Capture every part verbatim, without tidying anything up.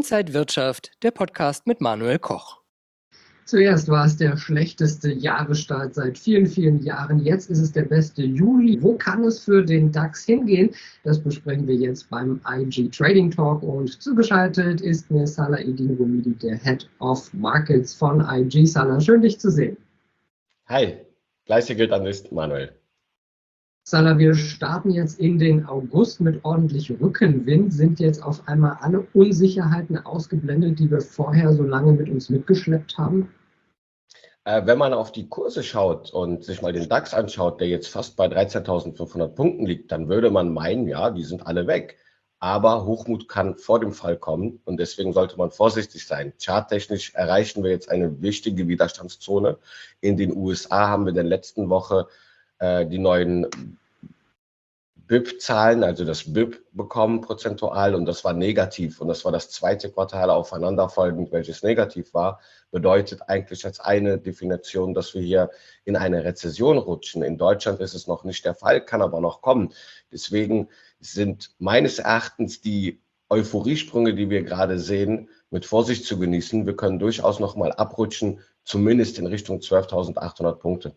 Inside Wirtschaft, der Podcast mit Manuel Koch. Zuerst war es der schlechteste Jahresstart seit vielen, vielen Jahren. Jetzt ist es der beste Juli. Wo kann es für den DAX hingehen? Das besprechen wir jetzt beim I G Trading Talk. Und zugeschaltet ist mir Salah Eddin Romidi, der Head of Markets von I G. Salah, schön dich zu sehen. Hi, gleiche gilt an dich, Manuel. Salah, wir starten jetzt in den August mit ordentlich Rückenwind. Sind jetzt auf einmal alle Unsicherheiten ausgeblendet, die wir vorher so lange mit uns mitgeschleppt haben? Äh, wenn man auf die Kurse schaut und sich mal den DAX anschaut, der jetzt fast bei dreizehntausendfünfhundert Punkten liegt, dann würde man meinen, ja, die sind alle weg. Aber Hochmut kann vor dem Fall kommen und deswegen sollte man vorsichtig sein. Charttechnisch erreichen wir jetzt eine wichtige Widerstandszone. In den U S A haben wir in der letzten Woche äh, die neuen B I P-Zahlen, also das B I P bekommen prozentual, und das war negativ. Und das war das zweite Quartal aufeinanderfolgend, welches negativ war. Bedeutet eigentlich als eine Definition, dass wir hier in eine Rezession rutschen. In Deutschland ist es noch nicht der Fall, kann aber noch kommen. Deswegen sind meines Erachtens die Euphoriesprünge, die wir gerade sehen, mit Vorsicht zu genießen. Wir können durchaus noch mal abrutschen, zumindest in Richtung zwölftausendachthundert Punkte.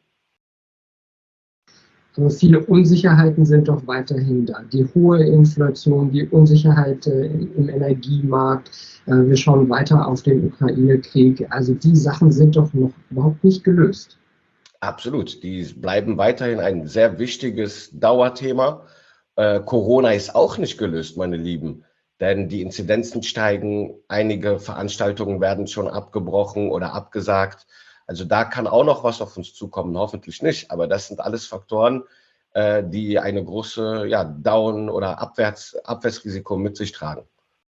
Aber viele Unsicherheiten sind doch weiterhin da. Die hohe Inflation, die Unsicherheit äh, im Energiemarkt, äh, wir schauen weiter auf den Ukraine-Krieg. Also die Sachen sind doch noch überhaupt nicht gelöst. Absolut, die bleiben weiterhin ein sehr wichtiges Dauerthema. Äh, Corona ist auch nicht gelöst, meine Lieben, denn die Inzidenzen steigen, einige Veranstaltungen werden schon abgebrochen oder abgesagt. Also da kann auch noch was auf uns zukommen, hoffentlich nicht. Aber das sind alles Faktoren, äh, die eine große ja, Down- oder Abwärts, Abwärtsrisiko mit sich tragen.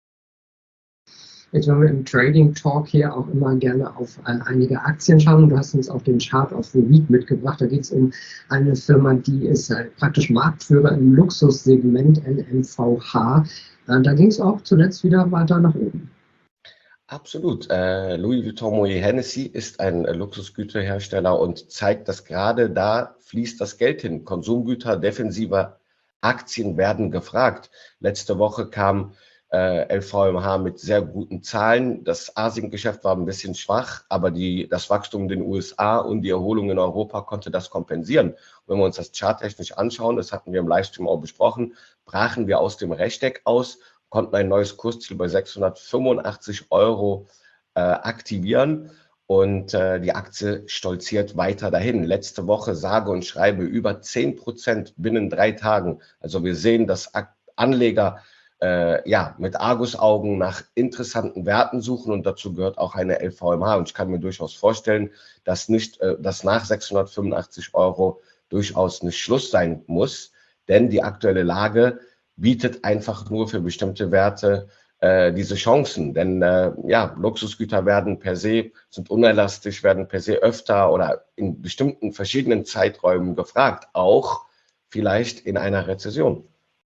Jetzt wollen wir im Trading Talk hier auch immer gerne auf äh, einige Aktien schauen. Du hast uns auch den Chart of the Week mitgebracht. Da geht es um eine Firma, die ist äh, praktisch Marktführer im Luxussegment, L M V H. Äh, da ging es auch zuletzt wieder weiter nach oben. Absolut. Äh, Louis Vuitton Moet Hennessy ist ein äh, Luxusgüterhersteller und zeigt, dass gerade da fließt das Geld hin. Konsumgüter, defensive Aktien werden gefragt. Letzte Woche kam äh, L V M H mit sehr guten Zahlen. Das Asiengeschäft war ein bisschen schwach, aber die, das Wachstum in den U S A und die Erholung in Europa konnte das kompensieren. Und wenn wir uns das charttechnisch anschauen, das hatten wir im Livestream auch besprochen, brachen wir aus dem Rechteck aus, konnten ein neues Kursziel bei sechshundertfünfundachtzig Euro äh, aktivieren und äh, die Aktie stolziert weiter dahin. Letzte Woche sage und schreibe über zehn Prozent binnen drei Tagen. Also wir sehen, dass Anleger äh, ja, mit Argusaugen nach interessanten Werten suchen und dazu gehört auch eine L V M H. Und ich kann mir durchaus vorstellen, dass, nicht, äh, dass nach sechshundertfünfundachtzig Euro durchaus nicht Schluss sein muss, denn die aktuelle Lage bietet einfach nur für bestimmte Werte äh, diese Chancen. Denn äh, ja, Luxusgüter werden per se, sind unelastisch, werden per se öfter oder in bestimmten verschiedenen Zeiträumen gefragt, auch vielleicht in einer Rezession.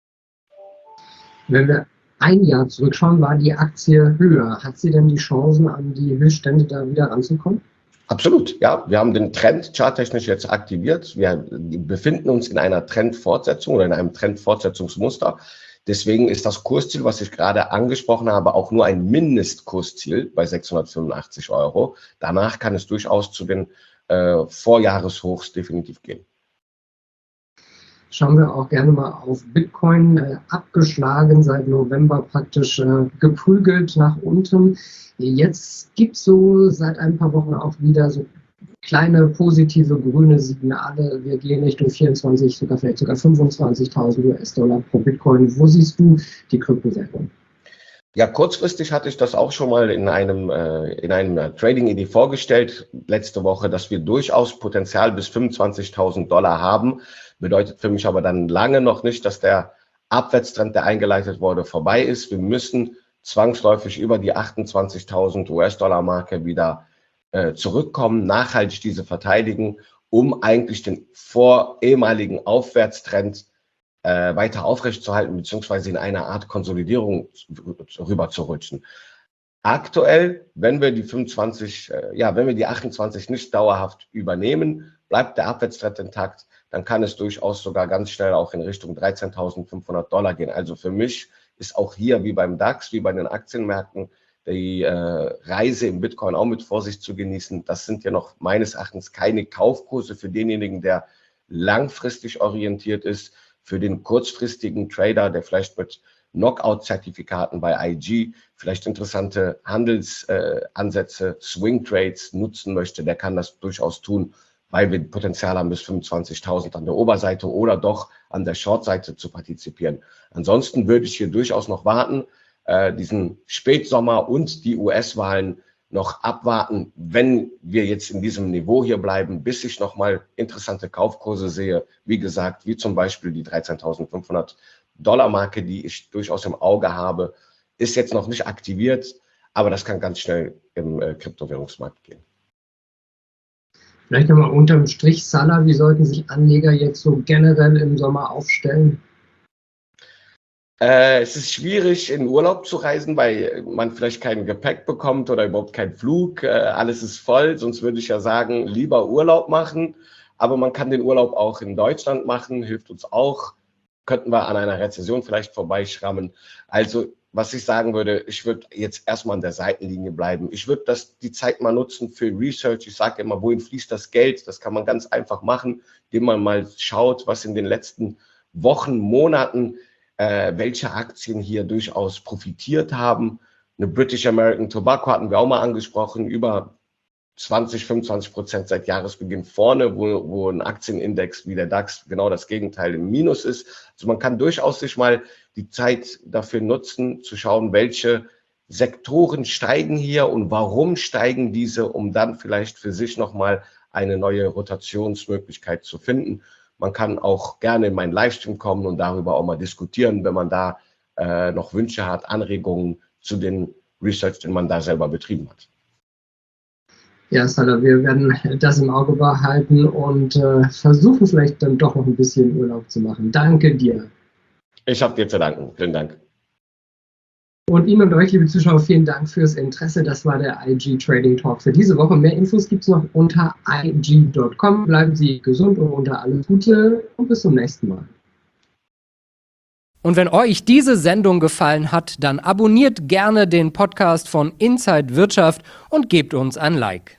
Wenn wir ein Jahr zurückschauen, war die Aktie höher. Hat sie denn die Chancen, an die Höchststände da wieder ranzukommen? Absolut, ja. Wir haben den Trend charttechnisch jetzt aktiviert. Wir befinden uns in einer Trendfortsetzung oder in einem Trendfortsetzungsmuster. Deswegen ist das Kursziel, was ich gerade angesprochen habe, auch nur ein Mindestkursziel bei sechshundertfünfundachtzig Euro. Danach kann es durchaus zu den äh, Vorjahreshochs definitiv gehen. Schauen wir auch gerne mal auf Bitcoin, äh, abgeschlagen seit November, praktisch äh, geprügelt nach unten. Jetzt gibt es so seit ein paar Wochen auch wieder so kleine positive grüne Signale. Wir gehen Richtung vierundzwanzig, sogar vielleicht sogar fünfundzwanzigtausend U S-Dollar pro Bitcoin. Wo siehst du die Kryptowährung? Ja, kurzfristig hatte ich das auch schon mal in einem, äh, in einem Trading-Idee vorgestellt, letzte Woche, dass wir durchaus Potenzial bis fünfundzwanzigtausend Dollar haben. Bedeutet für mich aber dann lange noch nicht, dass der Abwärtstrend, der eingeleitet wurde, vorbei ist. Wir müssen zwangsläufig über die achtundzwanzigtausend U S-Dollar-Marke wieder äh, zurückkommen, nachhaltig diese verteidigen, um eigentlich den vor ehemaligen Aufwärtstrend äh, weiter aufrechtzuerhalten, beziehungsweise in eine Art Konsolidierung rüber zu rutschen. Aktuell, wenn wir die fünfundzwanzig, äh, ja, wenn wir die achtundzwanzig nicht dauerhaft übernehmen, bleibt der Abwärtstrend intakt, dann kann es durchaus sogar ganz schnell auch in Richtung dreizehntausendfünfhundert Dollar gehen. Also für mich ist auch hier wie beim DAX, wie bei den Aktienmärkten, die äh, Reise im Bitcoin auch mit Vorsicht zu genießen. Das sind ja noch meines Erachtens keine Kaufkurse für denjenigen, der langfristig orientiert ist, für den kurzfristigen Trader, der vielleicht mit Knockout-Zertifikaten bei I G vielleicht interessante Handelsansätze, äh, Swing-Trades nutzen möchte, der kann das durchaus tun, weil wir Potenzial haben, bis fünfundzwanzigtausend an der Oberseite oder doch an der Short-Seite zu partizipieren. Ansonsten würde ich hier durchaus noch warten, äh, diesen Spätsommer und die U S-Wahlen noch abwarten, wenn wir jetzt in diesem Niveau hier bleiben, bis ich nochmal interessante Kaufkurse sehe, wie gesagt, wie zum Beispiel die dreizehntausendfünfhundert Dollar Marke, die ich durchaus im Auge habe, ist jetzt noch nicht aktiviert, aber das kann ganz schnell im äh, Kryptowährungsmarkt gehen. Vielleicht nochmal unterm Strich, Salah, wie sollten sich Anleger jetzt so generell im Sommer aufstellen? Äh, es ist schwierig, in Urlaub zu reisen, weil man vielleicht kein Gepäck bekommt oder überhaupt keinen Flug. Äh, alles ist voll, sonst würde ich ja sagen, lieber Urlaub machen. Aber man kann den Urlaub auch in Deutschland machen, hilft uns auch. Könnten wir an einer Rezession vielleicht vorbeischrammen. Also, was ich sagen würde, ich würde jetzt erstmal an der Seitenlinie bleiben. Ich würde das die Zeit mal nutzen für Research. Ich sage immer, wohin fließt das Geld? Das kann man ganz einfach machen, indem man mal schaut, was in den letzten Wochen, Monaten, äh, welche Aktien hier durchaus profitiert haben. Eine British American Tobacco hatten wir auch mal angesprochen, über zwanzig, fünfundzwanzig Prozent seit Jahresbeginn vorne, wo, wo ein Aktienindex wie der DAX genau das Gegenteil im Minus ist. Also man kann durchaus sich mal die Zeit dafür nutzen, zu schauen, welche Sektoren steigen hier und warum steigen diese, um dann vielleicht für sich nochmal eine neue Rotationsmöglichkeit zu finden. Man kann auch gerne in meinen Livestream kommen und darüber auch mal diskutieren, wenn man da äh, noch Wünsche hat, Anregungen zu den Research, den man da selber betrieben hat. Ja, Salah, wir werden das im Auge behalten und äh, versuchen vielleicht dann doch noch ein bisschen Urlaub zu machen. Danke dir. Ich habe dir zu danken. Vielen Dank. Und Ihnen und euch, liebe Zuschauer, vielen Dank fürs Interesse. Das war der I G Trading Talk für diese Woche. Mehr Infos gibt es noch unter i g punkt com. Bleiben Sie gesund und unter alles Gute und bis zum nächsten Mal. Und wenn euch diese Sendung gefallen hat, dann abonniert gerne den Podcast von Inside Wirtschaft und gebt uns ein Like.